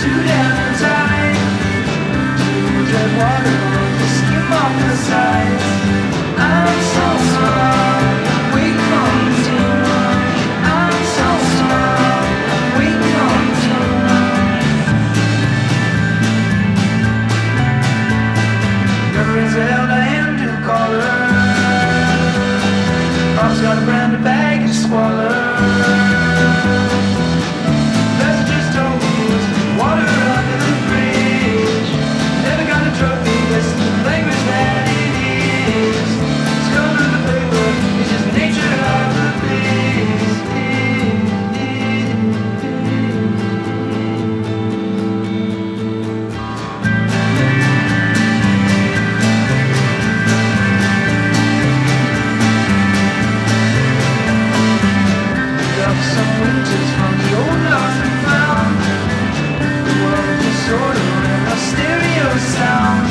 too damn tight to tread water on the skim off the sides. I'm so small, we come too much. I'm so small, we come too much. Memories held a hand to collar. Pop's got a branded bag of squalor. Messages told me it was water under the bridge. Never got a trophy, that's the language that it is. It's color of the paper, it's just nature of the place. Some winters from the old north and found the world disorder and a stereo sound.